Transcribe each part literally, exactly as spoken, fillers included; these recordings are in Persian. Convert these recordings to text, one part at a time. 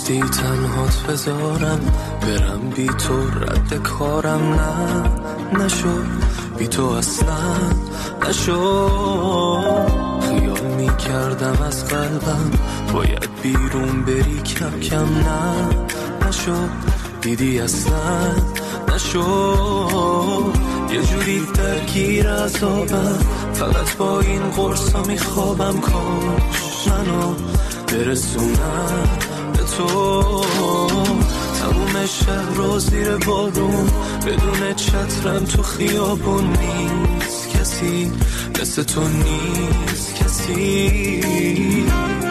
گفتی تنهات بذارم برم بی تو رد کارم، نه نشد بی تو اصلا نشد. خیال می کردم از قلبم باید بیرون بری کم کم، نه نشد دیدی اصلا نشد. یه جوری درگیر عذابم فقط با این قرصا میخوابم، کاش منو برسونم به تو. تموم شهر رو زیر بارون بدون چترم تو خیابون، نیست کسی مثل تو، نیست کسی.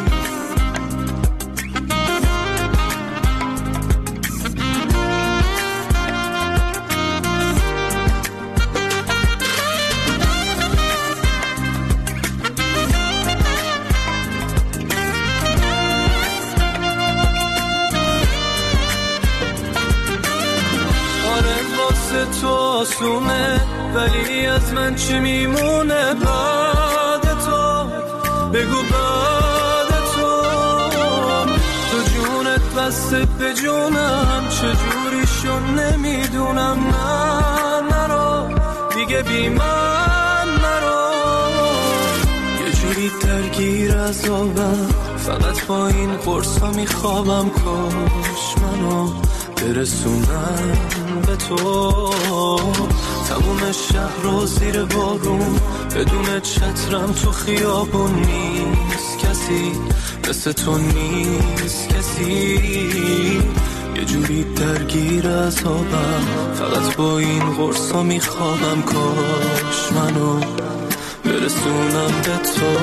تو آسونه ولی از من چی میمونه بعد تو؟ بگو بعد تو. تو جونت بسته به جونم چجوری شد نمیدونم، نه نرو دیگه بی من نرو. یه جوری درگیر عذابم فقط با این قرصا میخوابم، کاش منو برسونم به تو. تموم شهر رو زیر بارون بدون چترم تو خیابون، نیست کسی مثل تو، نیست کسی. یه جوری درگیر عذابم فقط با این قرصا میخوابم، کاش منو برسونم به تو.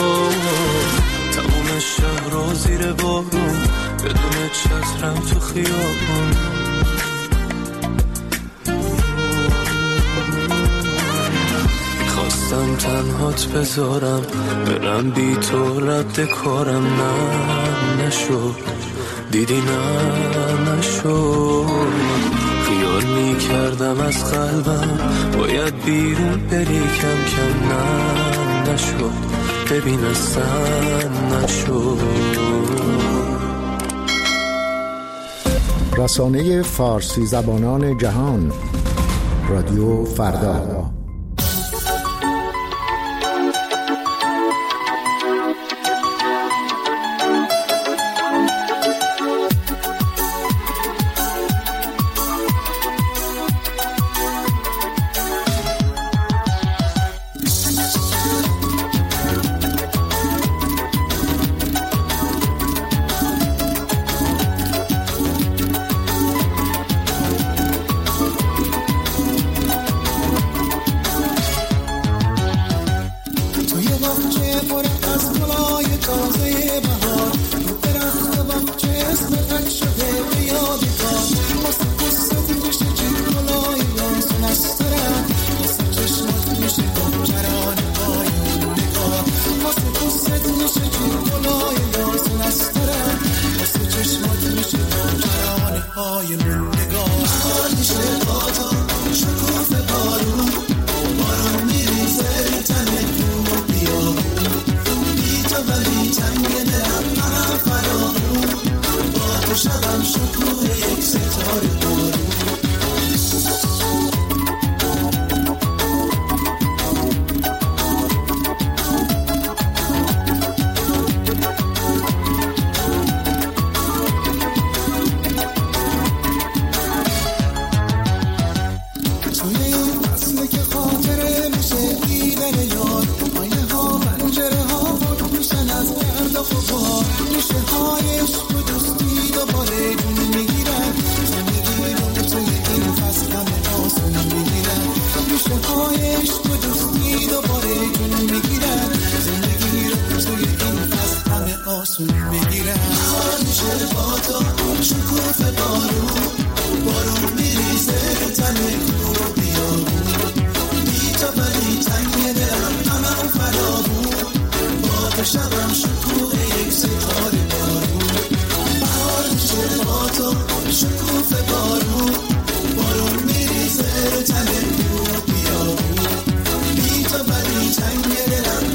تموم شهر رو زیر بارون بدون چترم تو خیابون. میخواستم تنهات بذارم برم بی تو رد کارم، نه نشد دیدی نه نشد. خیال میکردم از قلبم باید بیرون بری کم کم، نه نشد ببین اصلا نشد. رسانه فارسی زبانان جهان، رادیو فردا.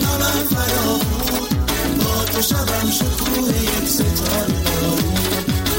شبم شکوه یک ستاره بارون.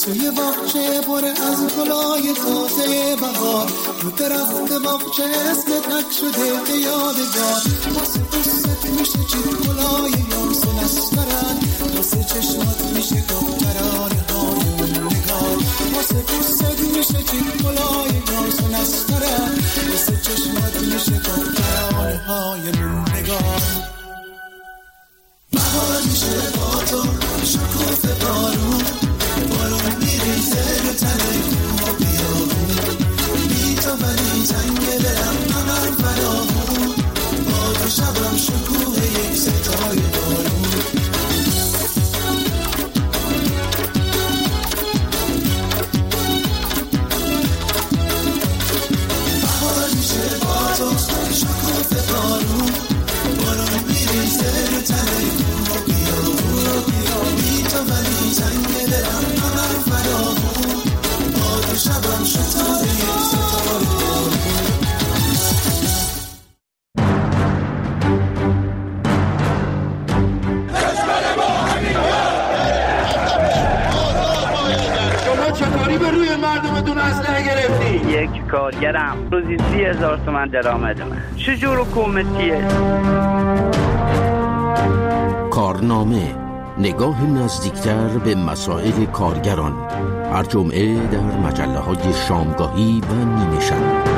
توی باغچه پر از گلای تازه بهار، رو درخت باغچه اسمت حک شده به یادگار. واسه پوست میشه چی گلای یاس و نسترن، واسه چشمات میشه کفترانه های من نگار. واسه پوست میشه چی گلای یاس و نسترن، واسه چشمات میشه کفترانه های من نگار. بهار میشه با تو شکوفه بارون، بارون میریزه رو تنه کوها بیابون. بی تو ولی تنگ دلم همم فراهون، با تو شبم شکوه یک ستای بارون. بهار میشه با تو شکوفه بارون، بارون میریزه رو تنه کوها بیابون. بی تو ولی تنگ دلم همم فراهون، با تو شبم شکوه یک ستای بارون. یک کارگرم روزی سی هزار تومن درآمدمه. چجور حکومتیه؟ کارنامه، نگاه نزدیکتر به مسائل کارگران، هر جمعه در مجله های شامگاهی و نیمه شب.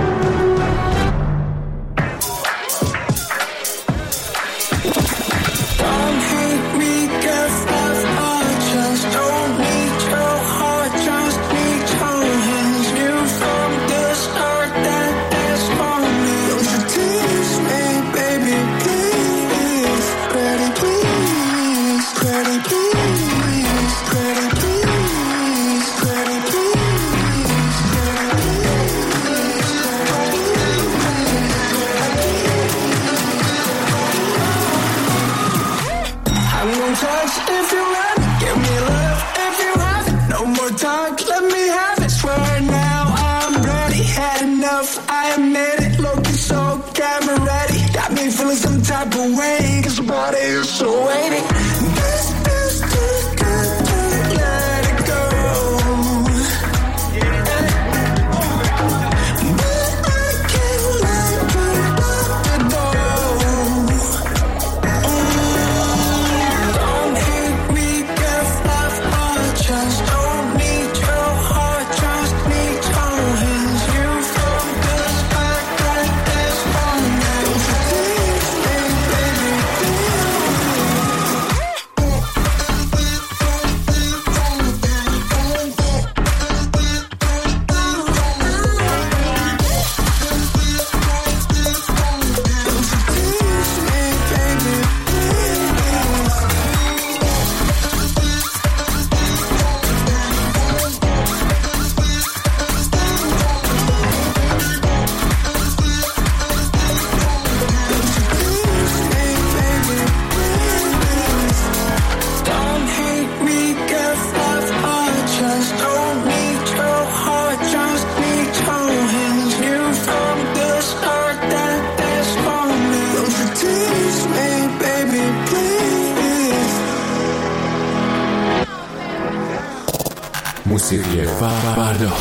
موسیقی فردا.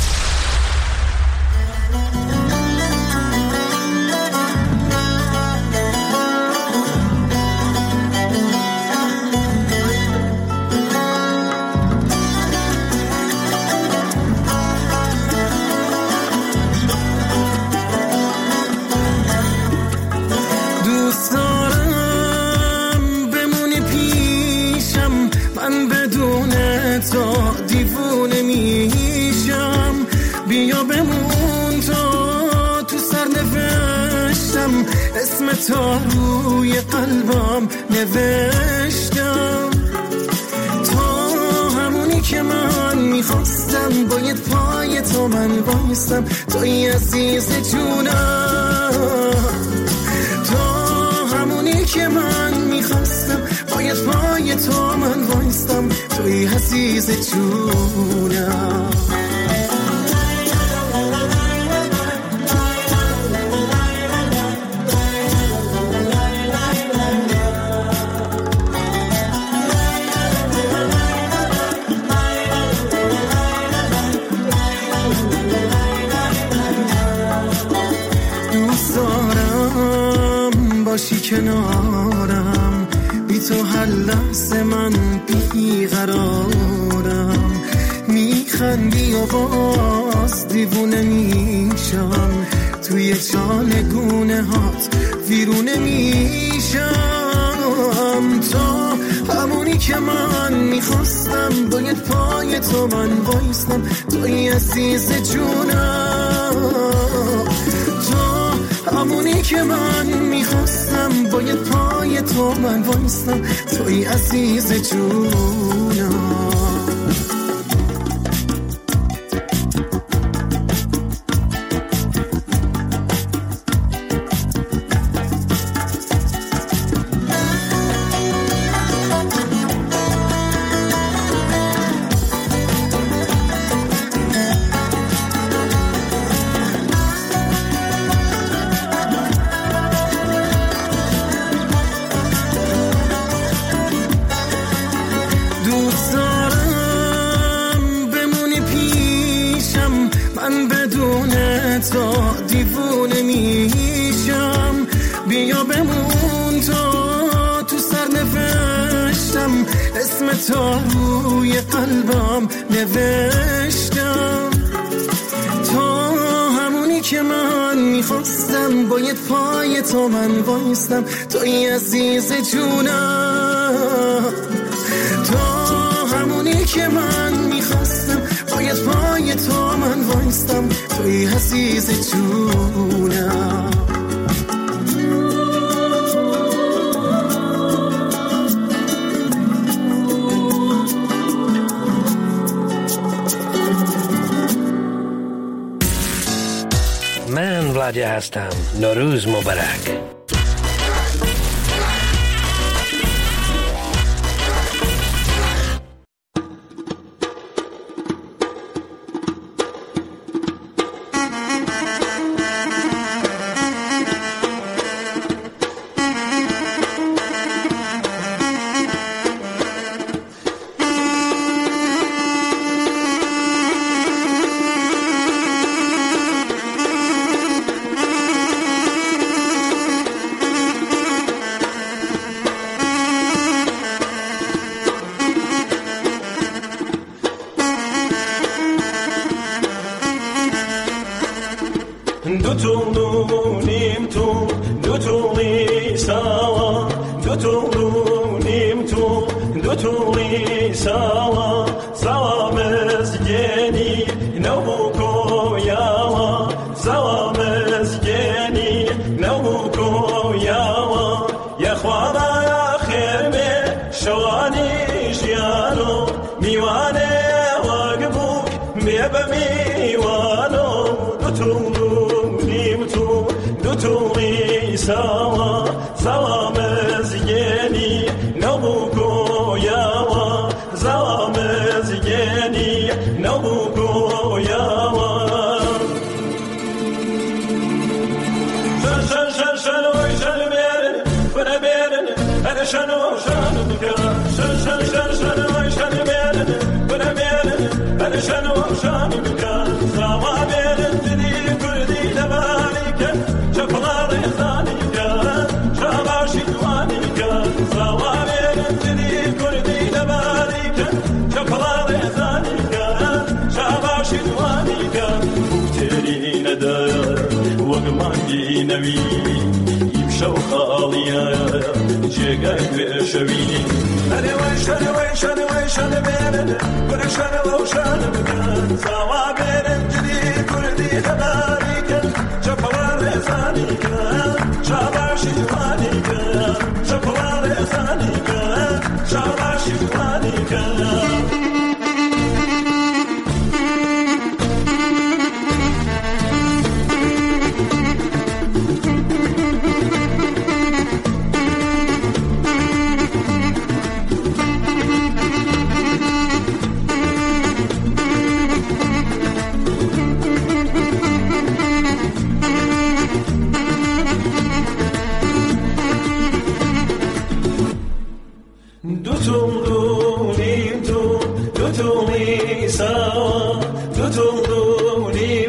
دوست دارم بمونی پیشم، من بدون تو دیوونه میشم. بیا بمون تا تو سر نوشتم، اسم تا روی قلبم نوشتم. تا همونی که من میخواستم، باید پای تو من بایستم. توی عزیز جونم، تا همونی که من میخواستم، باید پای تو من بایستم. توی عزیز جونم. کنارم، بی تو هر لحظه من بی قرارم. میخندی و باز دیوونه میشم، توی چالگونه هات ویرونه میشم. تو همونی که من میخواستم، باید پای تو من وایستم، توی عزیز جونم. تو همونی که من میخواستم، باید پای تو من وایستم، توی عزیز جونم. تا روی قلبم نوشتم، تو همونی که من میخواستم، باید پای تو من وایستم، توی عزیز جونم. تو همونی که من میخواستم، باید پای تو من وایستم، توی عزیز جونم. من ولادی هستم. نوروز مبارک.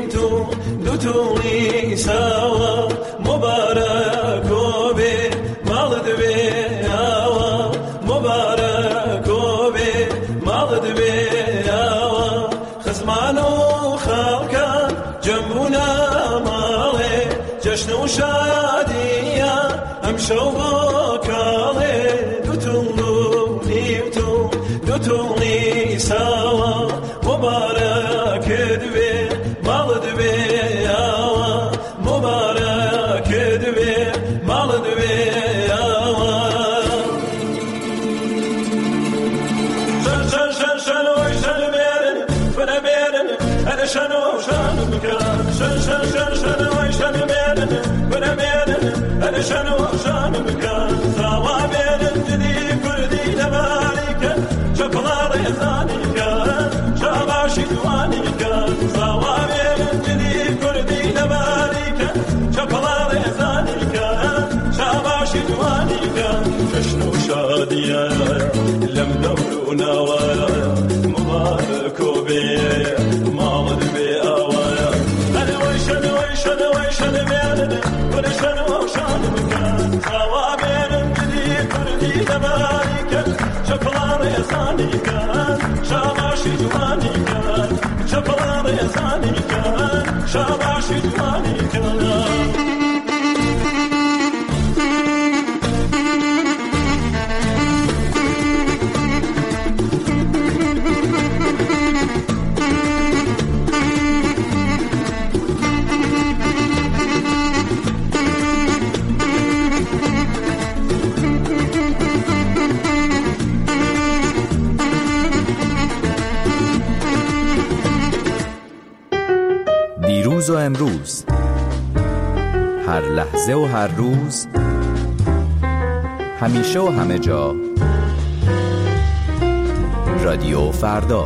دوتونی سوا مبارک و به دیروز و امروز، هر لحظه و هر روز، همیشه و همه جا، رادیو فردا.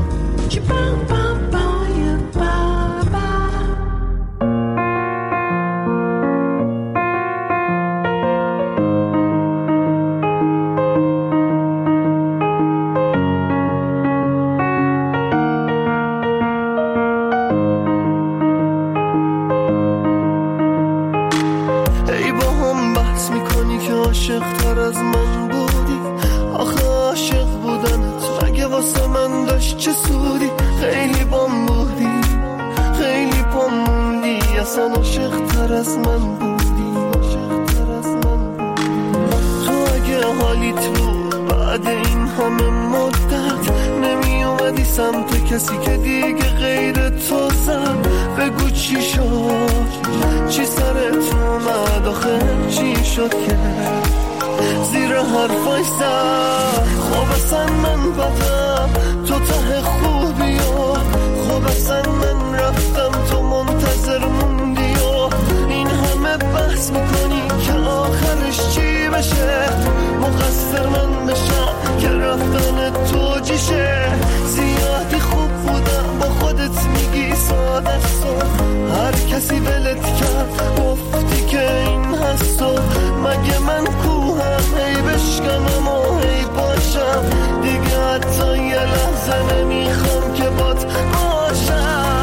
عاشق‌تر از من بودی، آخه عاشق بودنت مگه واسه من داشت چه سودی؟ خیلی بام بودی، خیلی بام موندی، اصلا عاشق‌تر از من بودی، عاشق‌تر از من بودی. تو اگه حالیت بود بعد این همه مدت نمی اومدی سمت کسی که دیگه غیر تو زد، بگو چی شد، چی سرت اومد، آخه چی شد که زیر حرفای زد؟ خب اصلا من بدم تو ته خوبی و خب اصلا من رفتم تو منتظر موندی و این همه بحث میکنی که آخرش چی بشه؟ مقصر من بشم که رفتن تو جیشه؟ زیادی خوب بودم با خودت میگی ساده سو، هر کسی ولت کرد گفتی که این هست و مگه من کوهم هی بشکنم و هی باشم دیگه، حتی یه لحظه نمیخوام که بات باشم.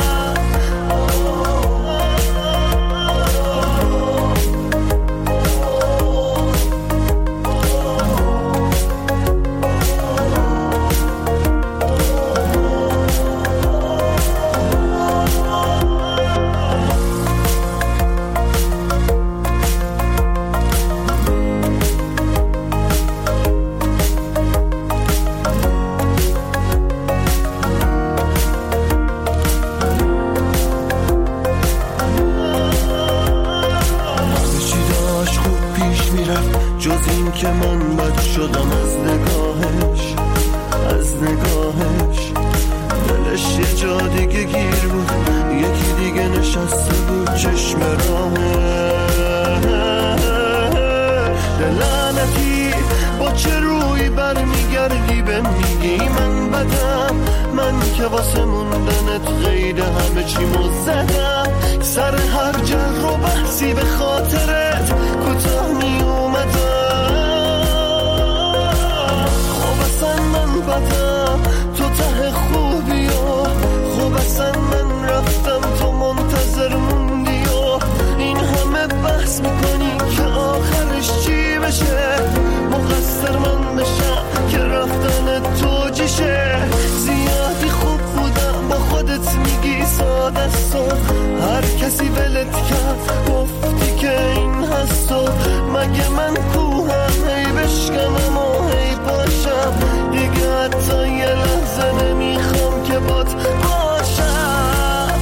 که من بد شدم از نگاهش، از نگاهش دلش یه جا دیگه گیر بود، یکی دیگه نشسته بود چشم راهه. دلعنتی با چه روی برمیگردی به میگی من بدم، من که واسه موندنت غیر همه چی مزدم، سر هر جر و بحثی به خاطرت کوتاه می اومدم. من بدم تو ته خوبی و خب اصلا من رفتم تو منتظر موندی و این همه بحث میکنی که آخرش چی بشه؟ مقصر من بشم که رفتن تو جیشه؟ زیادی خوب بودم با خودت میگی ساده سو، هر کسی ولت کرد گفتی که این هست و مگه من کوهم هی بشکنم و هی باشم دیگه، حتی یه لحظه نمیخوام که بات باشم.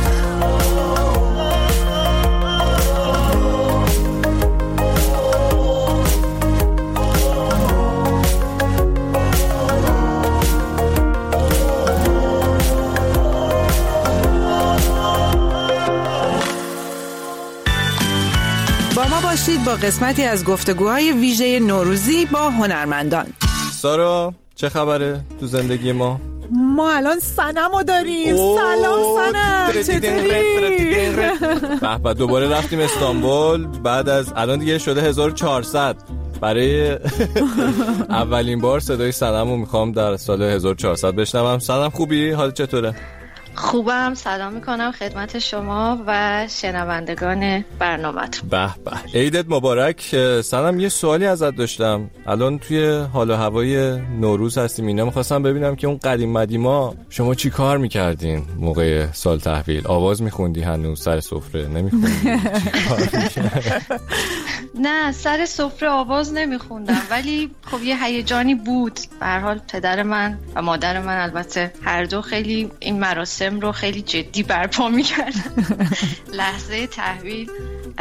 با ما باشید با قسمتی از گفتگوهای ویژه نوروزی با هنرمندان. سارا چه خبره تو زندگی ما؟ ما الان صنمو داریم. سلام صنم، چطوری؟ به به، دوباره رفتیم استانبول بعد از الان دیگه شده هزار و چهارصد. برای اولین بار صدای صنمو میخوام در سال هزار و چهارصد بشنوم. صنم خوبی؟ حالت چطوره؟ خوبم، سلام میکنم خدمت شما و شنوندگان برنامه‌تون. به به، عیدت مبارک. سلام، یه سوالی ازت داشتم. الان توی حال و هوای نوروز هستیم، اینا میخواستم ببینم که اون قدیم مدیما شما چی کار میکردین موقع سال تحویل؟ آواز میخوندی هنوز سر سفره؟ نمیخوندی؟ نه، سر سفره آواز نمیخوندم، ولی خب یه هیجانی بود. به هر حال پدر من و مادر من البته هر دو خیلی این مراسم رو خیلی جدی برپا میکردن. لحظه تحویل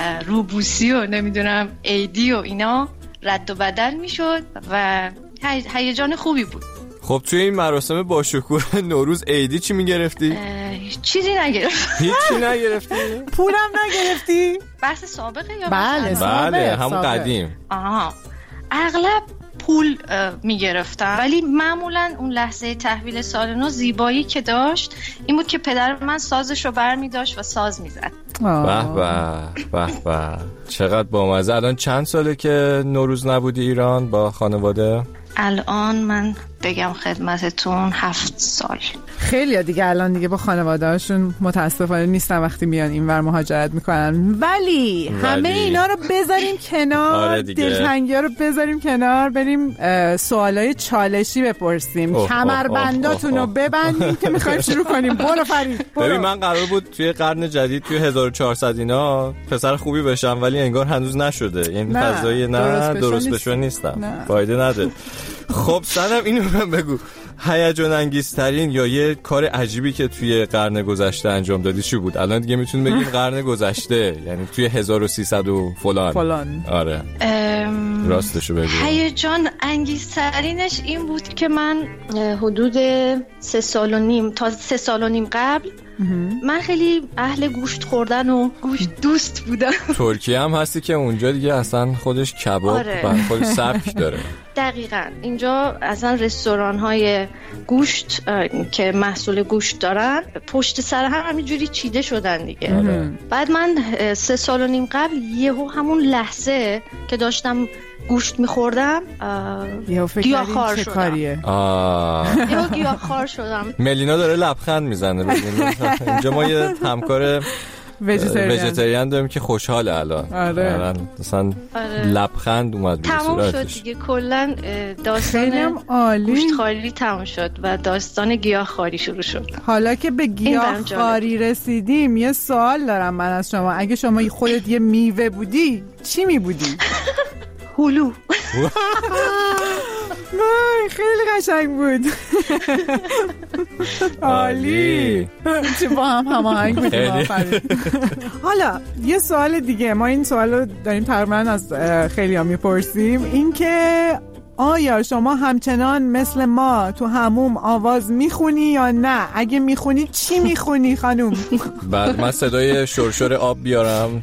روبوسی و نمیدونم عیدی و اینا رد و بدل میشد و هیجان خوبی بود. خب توی این مراسم با شکوه نوروز عیدی چی میگرفتی؟ چیزی نگرفت. هیچی نگرفتی؟ پولم نگرفتی؟ بحث سابقه یا بله سابقه؟ بله همون قدیم. آها، اغلب پول میگرفتم، ولی معمولا اون لحظه تحویل سال نو زیبایی که داشت این بود که پدر من سازش رو بر می داشت و ساز می زد. به به به به، چقدر بامزه. الان چند ساله که نوروز نبودی ایران با خانواده؟ الان من بگم خدمتتون هفت سال. خیلی دیگه الان دیگه با خانواده هاشون متاسفانه نیستن وقتی میان اینور مهاجرت میکنن، ولی همه اینا رو بذاریم کنار. آره دلتنگی ها رو بذاریم کنار، بریم سوالای چالشی بپرسیم. کمربنداتون رو ببندیم که میخوایم شروع کنیم. برو فرید برو. ببین من قرار بود توی قرن جدید توی هزار و چهارصد اینا پسر خوبی بشم، ولی انگار هنوز نشده. یعنی فضایی نه درست بشو نیستم، فایده نداره. خب سنم اینو من بگو، هیجان انگیزترین یا یه کار عجیبی که توی قرن گذشته انجام دادی چی بود؟ الان دیگه میتونیم بگیم قرن گذشته، یعنی توی هزار و سیصد و فلان فلان. آره ام... راستشو بگو. هیجان انگیزترینش این بود که من حدود سه سال و نیم تا سه سال و نیم قبل من خیلی اهل گوشت خوردن و گوشت دوست بودم. ترکیه هم هستی که اونجا دیگه اصلا خودش کباب آره. و خودش سبک داره. دقیقاً اینجا اصلا رستوران های گوشت که محصول گوشت دارن پشت سر هم همینجوری چیده شدن دیگه. آره. بعد من سه سال و نیم قبل یهو همون لحظه که داشتم گوشت میخوردم گیاهخوار شدم. کاریه؟ یهو گیاهخوار شدم. ملینا داره لبخند میزنه. اینجا ما یه همکار ویژیتریان داریم که خوشحاله الان. آره. مثلا آره. لبخند اومد به صورتش. تمام شد دیگه، کلا داستان گوشتخواری تمام شد و داستان گیاهخواری شروع شد. حالا که به گیاهخواری رسیدیم یه سوال دارم من از شما. اگه شما خودت یه میوه بودی چی می بودی؟ هلو. خیلی قشنگ بود. عالی. چه با هم هماهنگ بودیم آفرین. حالا یه سوال دیگه، ما این سوال رو داریم تقریبا از خیلی ها میپرسیم، این که آیا شما همچنان مثل ما تو حموم آواز میخونی یا نه؟ اگه میخونی چی میخونی خانوم؟ بعد من صدای شرشر آب بیارم.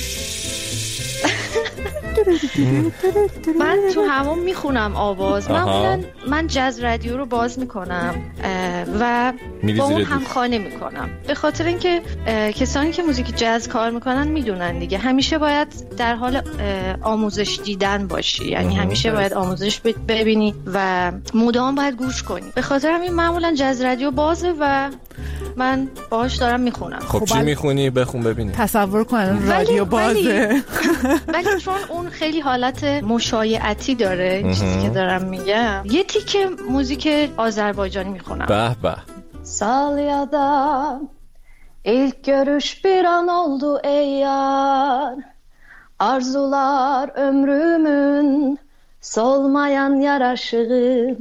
من تو همون میخونم آواز. معمولا من جاز رادیو رو باز میکنم و با اون همخوانی میکنم، به خاطر اینکه کسانی که موزیک جاز کار میکنن میدونن دیگه همیشه باید در حال آموزش دیدن باشی، یعنی همیشه باید آموزش ببینی و مدام باید گوش کنی. به خاطر همین معمولا جاز رادیو بازه و من باهاش دارم میخونم. خب چی میخونی؟ بخون ببینی. تصور کن رادیو بازه. ولی چون اون خیلی حالت مشایعتی داره این چیزی که دارم میگم، یه تیکه موزیک آذربایجانی میخونم. به به. Salya'da ilk görüş bir an oldu ey yar, arzular ömrümün solmayan yaraşığı,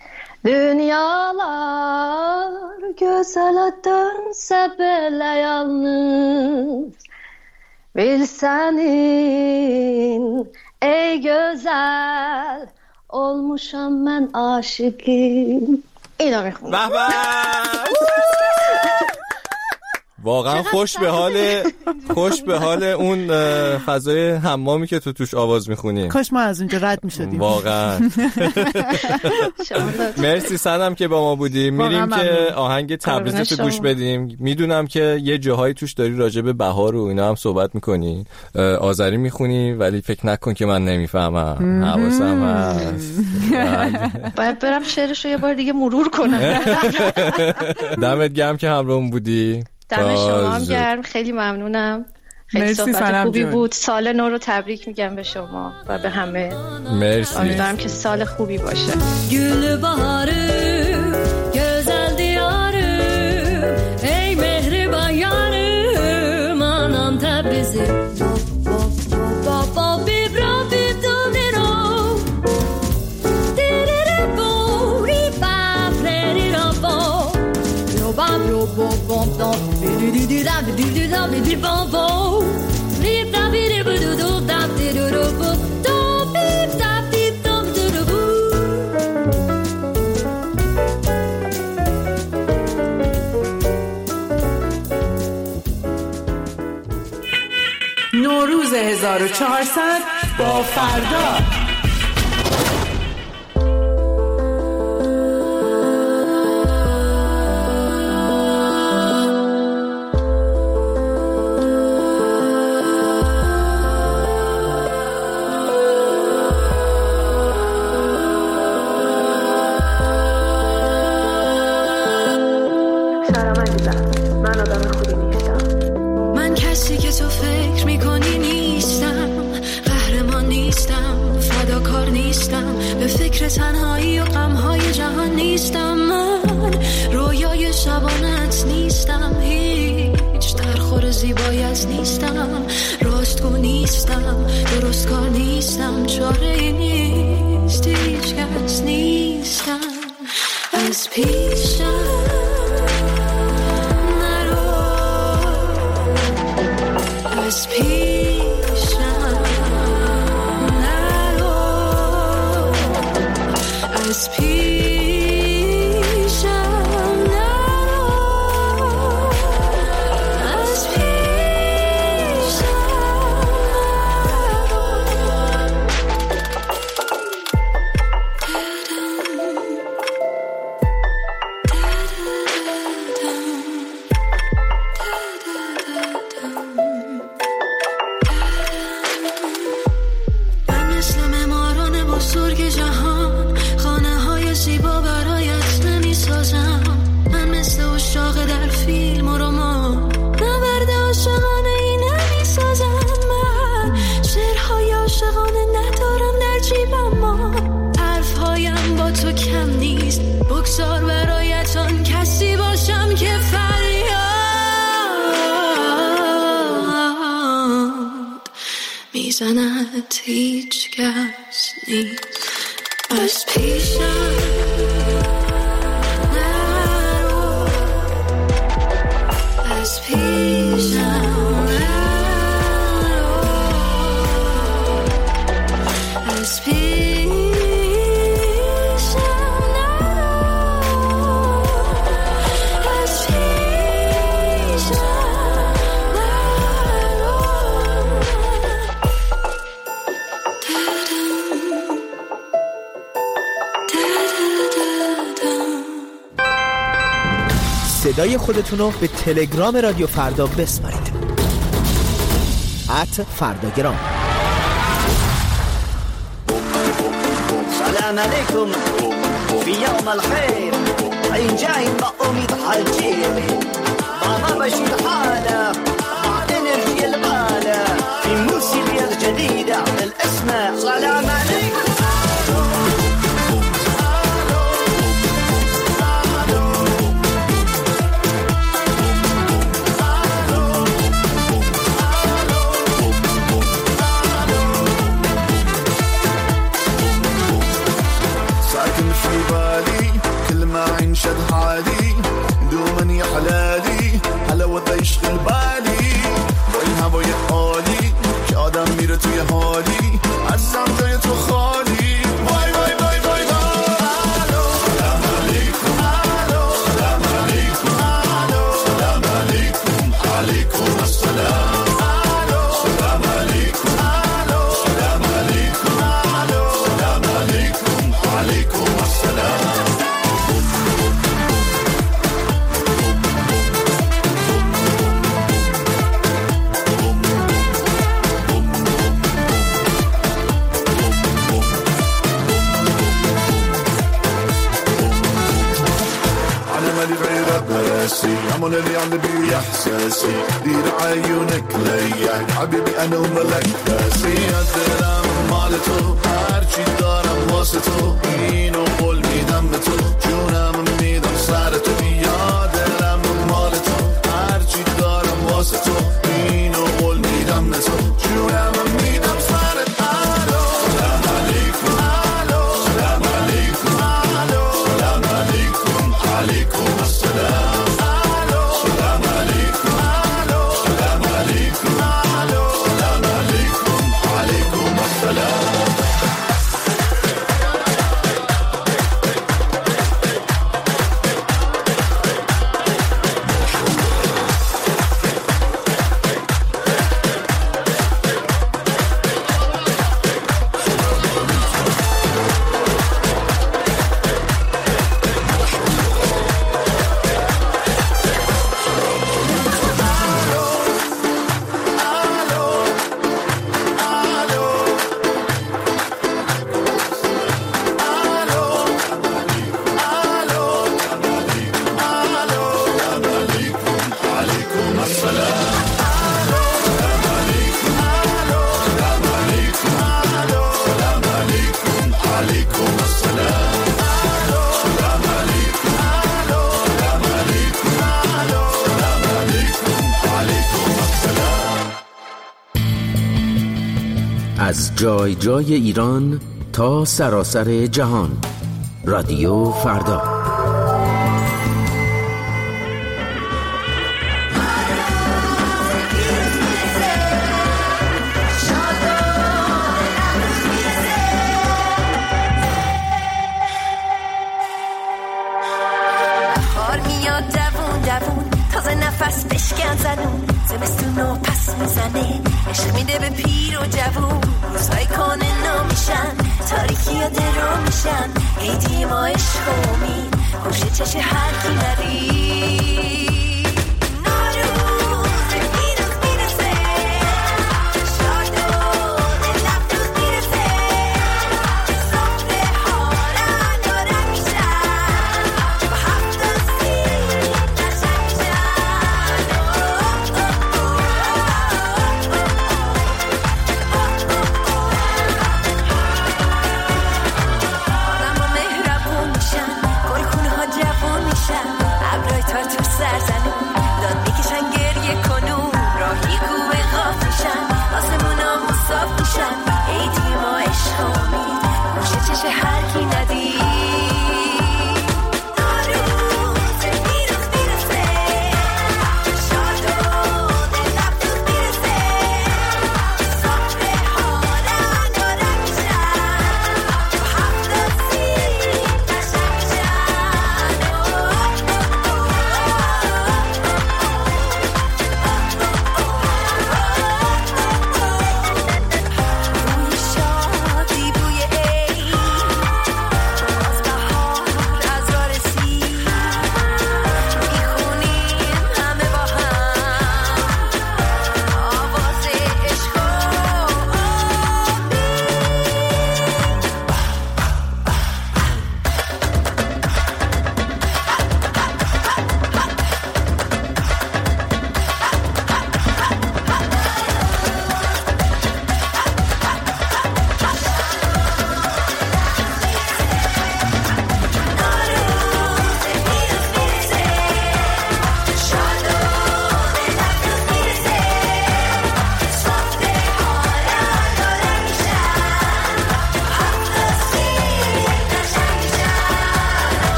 dünyalar gözele dönse bile yalnız, bilsenin ey güzel olmuşam ben aşıkım. اینا میخونم. واقعا خوش به حال خوش به حال اون فضای حمامی که تو توش آواز میخونی. کاش ما از اونجا رد میشدیم واقعا. مرسی سنم که با ما بودیم. میریم که آهنگ تبریزت رو گوش بدیم. میدونم که یه جاهایی توش داری راجع به بهار و اینا هم صحبت میکنی، آذری میخونی، ولی فکر نکن که من نمیفهمم. حواسم هست. باید برم شعرش رو یه بار دیگه مرور کنم. دمت گرم که همراهمون بودی. دم شما هم گرم، خیلی ممنونم. خیلی صحبت خوبی جون. بود. سال نو رو تبریک میگم به شما و به همه. مرسی. امیدوارم که سال خوبی باشه. گل بهاره گزل دیاره ای مهربان یاره منم تبریزه بابا بیبرا بیبدو نیرو دیره بوری بابری را با رو باب رو بوم دام دی دی دی دام دی دی دام دی بوم بوم ری دام دی بدو دو دام دی رو رو دو بیب دام بیب دام دو رو نوروز هزار و چهارصد با فردا. تنهایی و غمهای جهان نیستم، من رویای شبانت نیستم، هیچ درخور زیبایت نیستم، راستگو نیستم، درست کار نیستم، چاره نیست، هیچ کس نیستم، از پیشم نرو، از پیشم از پیشم نرو، از پیشم من مثل معماران بزرگ جهان زیبا برایت نمی سازم، من مثل عشاق در فیلم و رمان نبرد عاشقانه ای نمی سازم، من شعرهای عاشقانه ندارم در جیبم، ما حرفهایم با تو کم نیست، بگذار برایت آن کسی باشم که فریاد میزند، هیچ کس نیست از پیشم نرو، از پیشم نرو، از پیشم نرو، از پیشم صدای خودتون رو به تلگرام رادیو فردا بسپارید. ات فرداگرام. سلام علیکم فی یوم الخیر، اینجاییم با امید حاجی بابا بشیر حاله مع انرژی الباله فی موسیقی الجدیده الاسم سلام علیکم. شد حالي دوما يا حلالي حلاوة يشغل بالي با این هوای عالی که آدم میره توی حالی عزیزم جای تو خالی وای وای وای وای وای سلام علیکم سلام علیکم سلام علیکم خلاني قلبي إحساسي دير عيونك ليا حبيبي أنا وملك راسي دلم مال تو هرچی دارم واسه تو اینو قول میدم به تو جونم میدم سر تو یا دلم مال تو هرچی دارم واسه تو اینو قول میدم به تو جونم میدم سر تو سلام علیکم سلام علیکم سلام علیکم علیکم السلام سلام علیکم سلام علیکم سلام علیکم علیکم السلام. از جای جای ایران تا سراسر جهان، رادیو فردا. بهار میاد دوون دوون، تازه نفس بشکن زنون، زمستونو پس میزنه، عشق میده به پیر و جوون، روزهای کنه نمیشن، تاریکی ها درو میشن، عیدی ما عشق و امید، پشت چش هر کی نرید. تو سر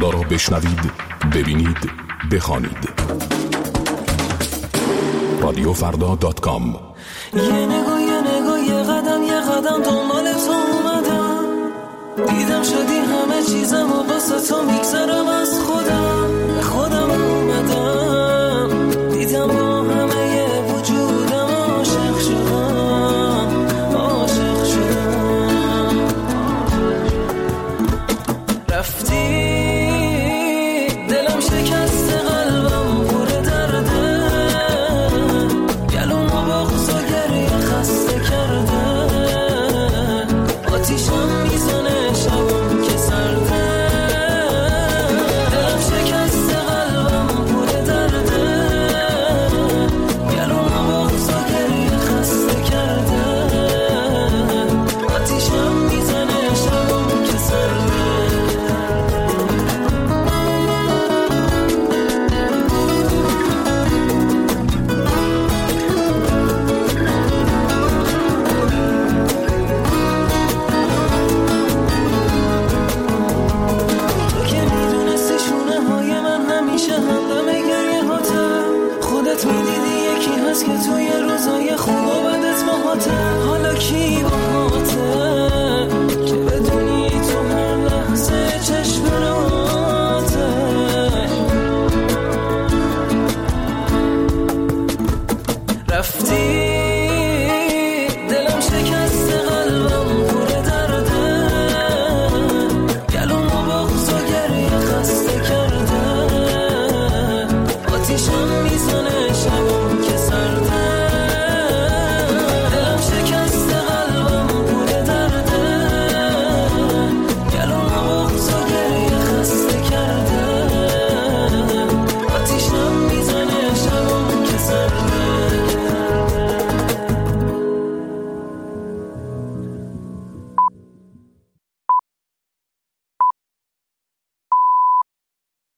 فردا را بشنوید، ببینید، بخوانید. رادیو فردا دات کام. یه نگاه یه نگاه یه قدم یه قدم دنبال تو اومدم، دیدم شدی همه چیزم و واسه تو میگذرم از